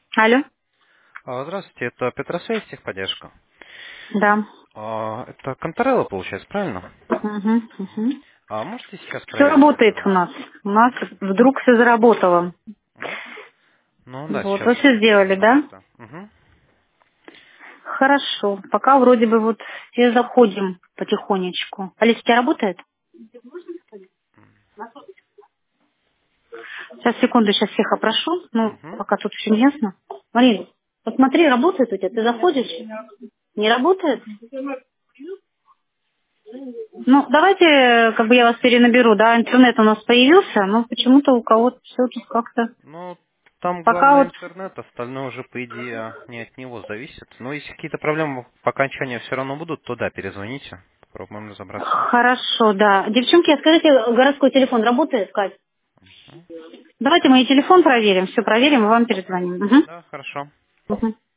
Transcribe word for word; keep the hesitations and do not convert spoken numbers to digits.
Алло. А, Здравствуйте, это Петросвязь, техподдержка. Да. А, Это Конторелло, получается, правильно? Угу, угу. А можете сейчас Все проверить работает у информацию? нас. У нас вдруг все заработало. Мгм. Ну да, Вот, сейчас вы все сделали, да? закрыто. Мгм. Хорошо. Пока вроде бы вот все заходим потихонечку. Алиса, у тебя работает? Сейчас, секунду, сейчас всех опрошу. Ну, Мгм. пока тут все не ясно. Марина, посмотри, работает у тебя? Ты заходишь? Не работает? Ну, давайте, э, как бы я вас перенаберу, да, интернет у нас появился, но почему-то у кого-то все тут как-то... Ну, там Пока главное вот... интернет, остальное уже, по идее, не от него зависит. Но если какие-то проблемы по окончанию все равно будут, то да, перезвоните, попробуем разобраться. Хорошо, да. Девчонки, а скажите, городской телефон работает, Кать? Мгм. Давайте мой телефон проверим, все проверим и вам перезвоним. Угу. Да, хорошо. Угу.